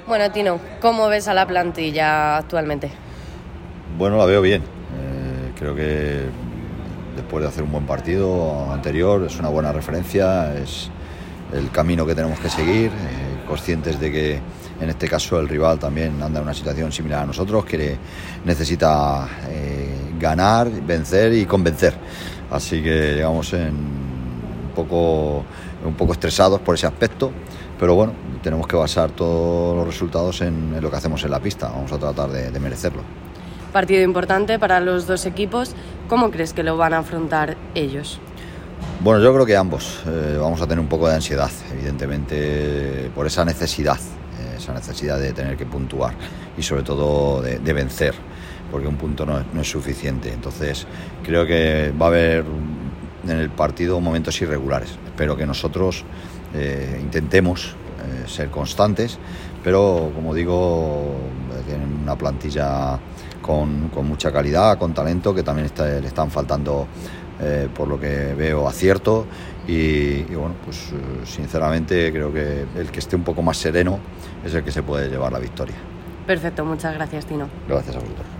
Bueno, Tino, ¿cómo ves a la plantilla actualmente? Bueno, la veo bien. Creo que después de hacer un buen partido anterior es una buena referencia, es el camino que tenemos que seguir, conscientes de que en este caso el rival también anda en una situación similar a nosotros, que necesita ganar, vencer y convencer. Así que llegamos un poco estresados por ese aspecto, pero bueno, tenemos que basar todos los resultados en lo que hacemos en la pista. Vamos a tratar de merecerlo. Partido importante para los dos equipos. ¿Cómo crees que lo van a afrontar ellos? Bueno, yo creo que ambos vamos a tener un poco de ansiedad, evidentemente, por esa necesidad de tener que puntuar y sobre todo de vencer, porque un punto no es suficiente. Entonces creo que va a haber en el partido momentos irregulares. Espero que nosotros intentemos ser constantes, pero como digo, tienen una plantilla con mucha calidad, con talento, que también le están faltando, por lo que veo, acierto y bueno, pues sinceramente creo que el que esté un poco más sereno es el que se puede llevar la victoria. Perfecto, muchas gracias, Tino. Gracias a vosotros.